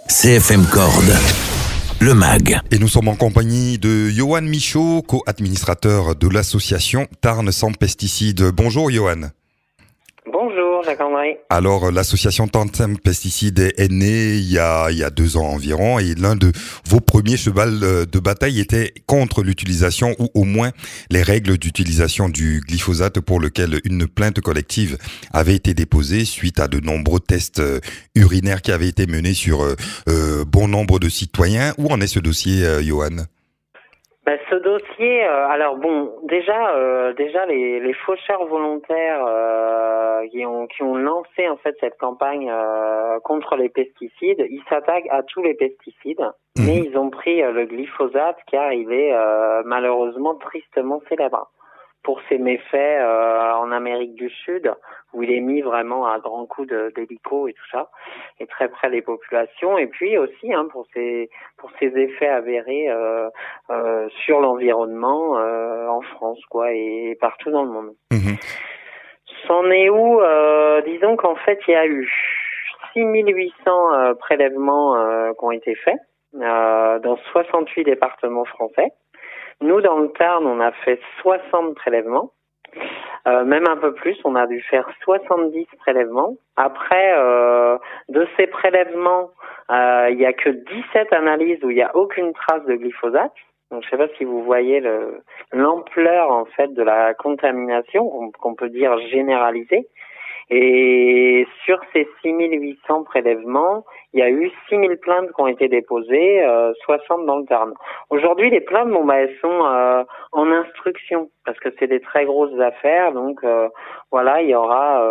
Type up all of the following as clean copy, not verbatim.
CFM Corde, le MAG. Et nous sommes en compagnie de Johan Michaud, co-administrateur de l'association Tarn sans pesticides. Bonjour Johan. Bonjour Jacques-André. Alors l'association Tarn sans pesticides est née il y a 2 ans environ et l'un de vos premiers chevals de bataille était contre l'utilisation ou au moins les règles d'utilisation du glyphosate pour lequel une plainte collective avait été déposée suite à de nombreux tests urinaires qui avaient été menés sur bon nombre de citoyens. Où en est ce dossier, Johan ? Ce dossier, déjà les faucheurs volontaires qui ont lancé en fait cette campagne contre les pesticides, ils s'attaquent à tous les pesticides, mais ils ont pris le glyphosate car il est malheureusement tristement célèbre pour ses méfaits en Amérique du Sud, où il est mis vraiment à grands coups d'hélico et tout ça, et très près des populations, et puis aussi pour ses effets avérés sur l'environnement en France, quoi, et partout dans le monde. C'en est où disons qu'en fait, il y a eu 6800 prélèvements qui ont été faits dans 68 départements français. Nous, dans le Tarn, on a fait 60 prélèvements, même un peu plus, on a dû faire 70 prélèvements. Après, de ces prélèvements, il y a que 17 analyses où il n'y a aucune trace de glyphosate. Donc, je sais pas si vous voyez l'ampleur, en fait, de la contamination, qu'on peut dire généralisée. Et sur ces 6800 prélèvements, il y a eu 6000 plaintes qui ont été déposées, 60 dans le Tarn. Aujourd'hui, les plaintes, elles sont en instruction parce que c'est des très grosses affaires. Donc voilà, il y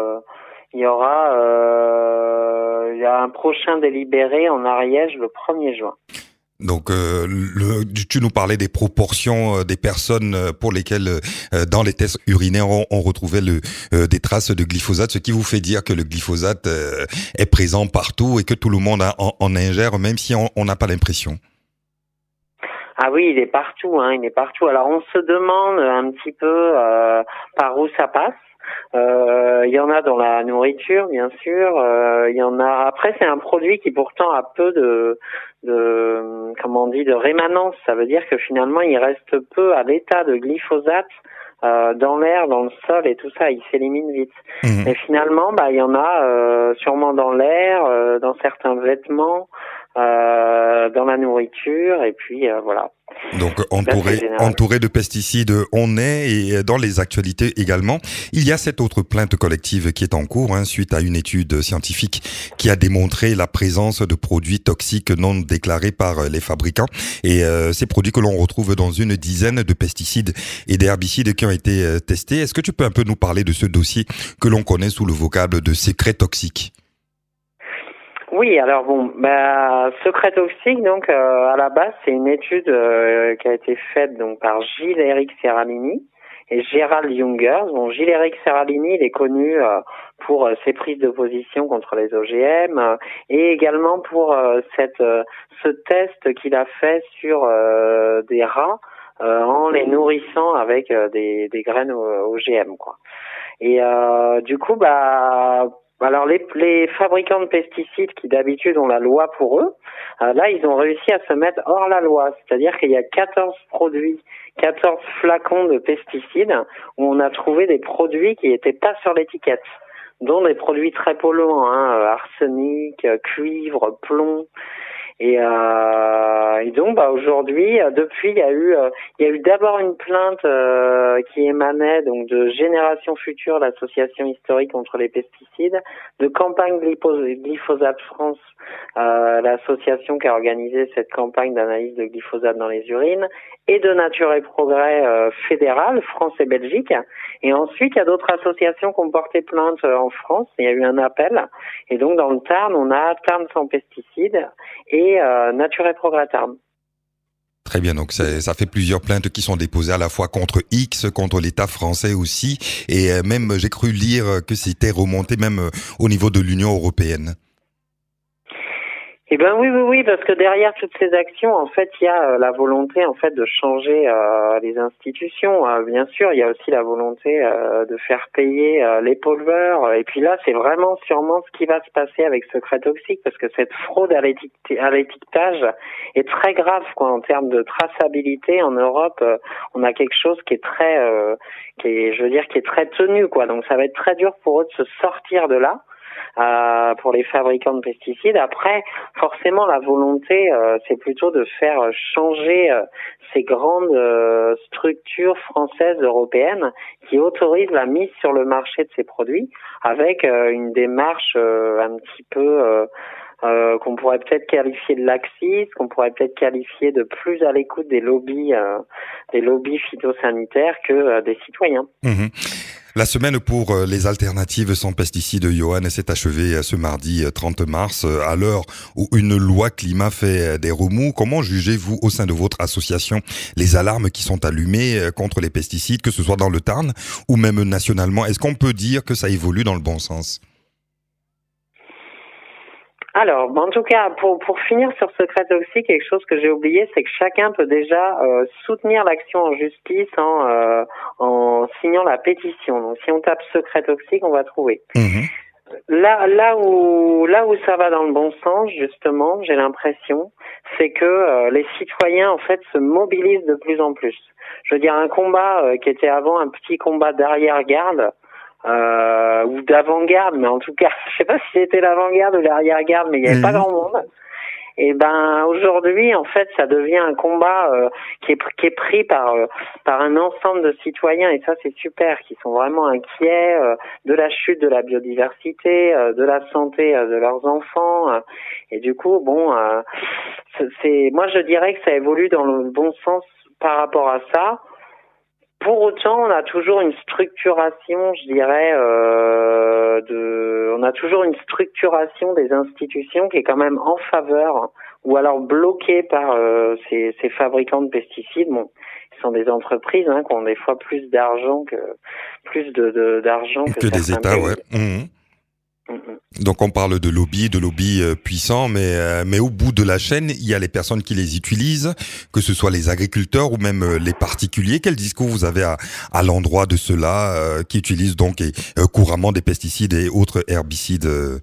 a un prochain délibéré en Ariège le 1er juin. Donc, tu nous parlais des proportions des personnes pour lesquelles, dans les tests urinaires, on retrouvait des traces de glyphosate, ce qui vous fait dire que le glyphosate est présent partout et que tout le monde en ingère, même si on n'a pas l'impression. Ah oui, il est partout, il est partout. Alors, on se demande un petit peu par où ça passe. Il y en a dans la nourriture, bien sûr. Il y en a. Après, c'est un produit qui pourtant a peu de rémanence. Ça veut dire que finalement, il reste peu à l'état de glyphosate dans l'air, dans le sol et tout ça. Il s'élimine vite. Et finalement, il y en a sûrement dans l'air, dans certains vêtements, dans la nourriture, et puis voilà. Donc entouré de pesticides, on est, et dans les actualités également, il y a cette autre plainte collective qui est en cours suite à une étude scientifique qui a démontré la présence de produits toxiques non déclarés par les fabricants, et ces produits que l'on retrouve dans une dizaine de pesticides et d'herbicides qui ont été testés. Est-ce que tu peux un peu nous parler de ce dossier que l'on connaît sous le vocable de secret toxique ? Oui, alors secret toxique, donc à la base, c'est une étude qui a été faite donc par Gilles-Éric Serralini et Gérald Junger. Bon, Gilles-Éric Serralini, il est connu pour ses prises de position contre les OGM et également pour ce test qu'il a fait sur des rats en les nourrissant avec des graines OGM, quoi. Et du coup, alors les fabricants de pesticides qui d'habitude ont la loi pour eux, là ils ont réussi à se mettre hors la loi, c'est-à-dire qu'il y a 14 flacons de pesticides où on a trouvé des produits qui n'étaient pas sur l'étiquette, dont des produits très polluants, arsenic, cuivre, plomb. Et donc aujourd'hui, depuis il y a eu d'abord une plainte qui émanait donc de Génération Future, l'association historique contre les pesticides, de Campagne Glyphosate France, l'association qui a organisé cette campagne d'analyse de glyphosate dans les urines, et de Nature et Progrès fédéral, France et Belgique. Et ensuite, il y a d'autres associations qui ont porté plainte en France. Il y a eu un appel. Et donc, dans le Tarn, on a Tarn sans pesticides et Nature et Progrès Tarn. Très bien, donc ça fait plusieurs plaintes qui sont déposées à la fois contre X, contre l'État français aussi, et même j'ai cru lire que c'était remonté même au niveau de l'Union européenne. Eh ben oui, parce que derrière toutes ces actions, en fait, il y a la volonté, en fait, de changer les institutions. Bien sûr, il y a aussi la volonté de faire payer les pollueurs. Et puis là, c'est vraiment sûrement ce qui va se passer avec Secret Toxique, parce que cette fraude à l'étiquetage est très grave, quoi, en termes de traçabilité. En Europe, on a quelque chose qui est très, qui est très tenu, quoi. Donc ça va être très dur pour eux de se sortir de là. Pour les fabricants de pesticides. Après, forcément, la volonté, c'est plutôt de faire changer ces grandes structures françaises, européennes, qui autorisent la mise sur le marché de ces produits, avec une démarche un petit peu qu'on pourrait peut-être qualifier de laxiste, qu'on pourrait peut-être qualifier de plus à l'écoute des lobbies phytosanitaires que des citoyens. Mmh. La semaine pour les alternatives sans pesticides, Johan, s'est achevée ce mardi 30 mars, à l'heure où une loi climat fait des remous. Comment jugez-vous au sein de votre association les alarmes qui sont allumées contre les pesticides, que ce soit dans le Tarn ou même nationalement? Est-ce qu'on peut dire que ça évolue dans le bon sens? Alors, en tout cas, pour finir sur Secret Toxique, quelque chose que j'ai oublié, c'est que chacun peut déjà soutenir l'action en justice en signant la pétition. Donc, si on tape Secret Toxique, on va trouver. Mmh. Là où ça va dans le bon sens, justement, j'ai l'impression, c'est que les citoyens, en fait, se mobilisent de plus en plus. Je veux dire, un combat qui était avant un petit combat d'arrière-garde, ou d'avant-garde, mais en tout cas, je sais pas si c'était l'avant-garde ou l'arrière-garde, mais il n'y avait pas grand monde. Et ben aujourd'hui, en fait, ça devient un combat qui est pris par un ensemble de citoyens, et ça c'est super, qui sont vraiment inquiets de la chute de la biodiversité, de la santé de leurs enfants, et du coup, bon, moi je dirais que ça évolue dans le bon sens par rapport à ça. Pour autant, on a toujours une structuration, je dirais, on a toujours une structuration des institutions qui est quand même en faveur, ou alors bloquée par ces fabricants de pesticides. Bon, ce sont des entreprises qui ont des fois plus d'argent d'argent que des États, pays. ouais. Mmh. Donc on parle de lobby puissants, mais au bout de la chaîne, il y a les personnes qui les utilisent, que ce soit les agriculteurs ou même les particuliers. Quel discours vous avez à l'endroit de ceux-là qui utilisent donc couramment des pesticides et autres herbicides?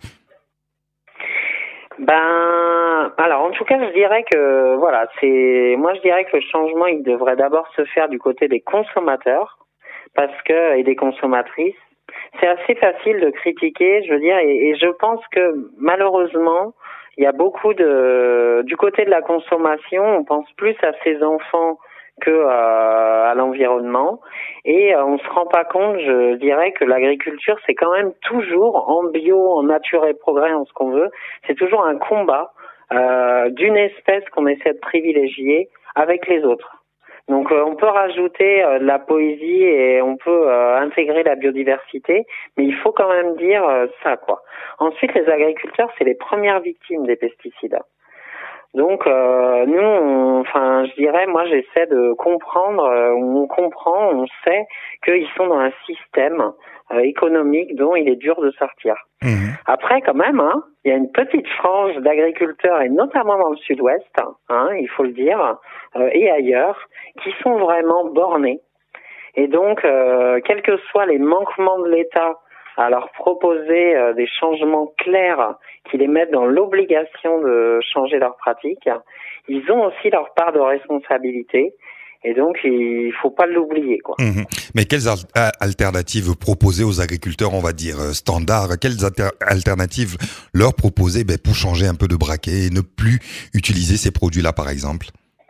Alors en tout cas, je dirais que je dirais que le changement, il devrait d'abord se faire du côté des consommateurs, et des consommatrices. C'est assez facile de critiquer, je veux dire, et je pense que malheureusement, il y a beaucoup du côté de la consommation, on pense plus à ses enfants que à l'environnement, et on se rend pas compte, je dirais, que l'agriculture, c'est quand même toujours en bio, en nature et progrès, en ce qu'on veut, c'est toujours un combat d'une espèce qu'on essaie de privilégier avec les autres. Donc on peut rajouter de la poésie et on peut intégrer la biodiversité, mais il faut quand même dire ça, quoi. Ensuite, les agriculteurs, c'est les premières victimes des pesticides. Donc je dirais, moi j'essaie de comprendre, on sait qu'ils sont dans un système économique dont il est dur de sortir. Mmh. Après, quand même, il y a une petite frange d'agriculteurs, et notamment dans le sud-ouest, il faut le dire, et ailleurs, qui sont vraiment bornés. Et donc, quels que soient les manquements de l'État à leur proposer des changements clairs qui les mettent dans l'obligation de changer leurs pratiques, ils ont aussi leur part de responsabilité. Et donc, il faut pas l'oublier, quoi. Mmh. Mais quelles alternatives proposer aux agriculteurs, on va dire, standards? Quelles alternatives leur proposer pour changer un peu de braquet et ne plus utiliser ces produits-là, par exemple?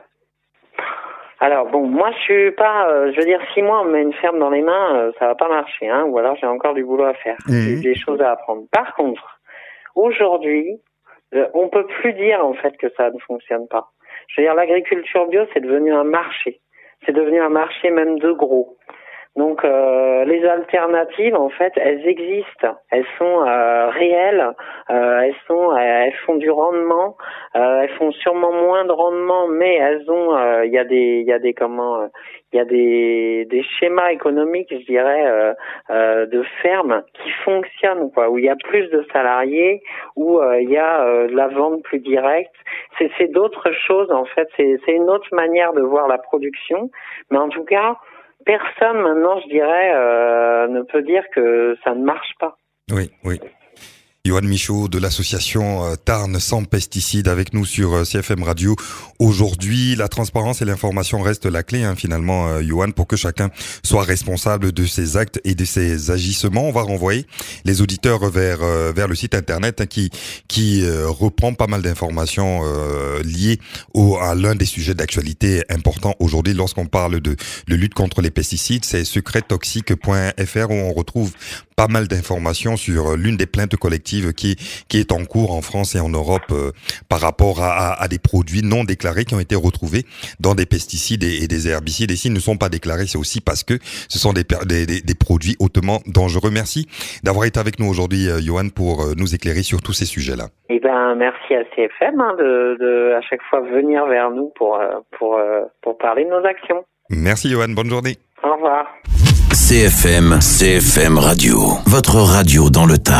Alors bon, moi je suis pas, je veux dire, si moi on me met une ferme dans les mains, ça va pas marcher, ou alors j'ai encore du boulot à faire, j'ai des choses à apprendre. Par contre, aujourd'hui, on peut plus dire en fait que ça ne fonctionne pas. Je veux dire, l'agriculture bio, c'est devenu un marché. C'est devenu un marché même de gros. Donc les alternatives, en fait, elles existent, elles sont réelles, elles font du rendement, elles font sûrement moins de rendement, mais elles ont, il y a des schémas économiques, je dirais, de fermes qui fonctionnent, quoi, où il y a plus de salariés, où il y a de la vente plus directe. C'est d'autres choses, en fait. C'est une autre manière de voir la production, mais en tout cas, personne maintenant, je dirais, ne peut dire que ça ne marche pas. Oui. Yoann Michaud de l'association Tarn sans pesticides avec nous sur CFM Radio. Aujourd'hui, la transparence et l'information restent la clé, finalement, Yoann, pour que chacun soit responsable de ses actes et de ses agissements. On va renvoyer les auditeurs vers le site internet qui reprend pas mal d'informations liées à l'un des sujets d'actualité importants aujourd'hui lorsqu'on parle de lutte contre les pesticides. C'est secrettoxique.fr où on retrouve pas mal d'informations sur l'une des plaintes collectives qui est en cours en France et en Europe par rapport à des produits non déclarés qui ont été retrouvés dans des pesticides et des herbicides. Et s'ils ne sont pas déclarés, c'est aussi parce que ce sont des produits hautement dangereux. Merci d'avoir été avec nous aujourd'hui, Yoann, pour nous éclairer sur tous ces sujets-là. Eh ben, merci à CFM de à chaque fois venir vers nous pour parler de nos actions. Merci, Yoann. Bonne journée. Au revoir. CFM Radio. Votre radio dans le tas.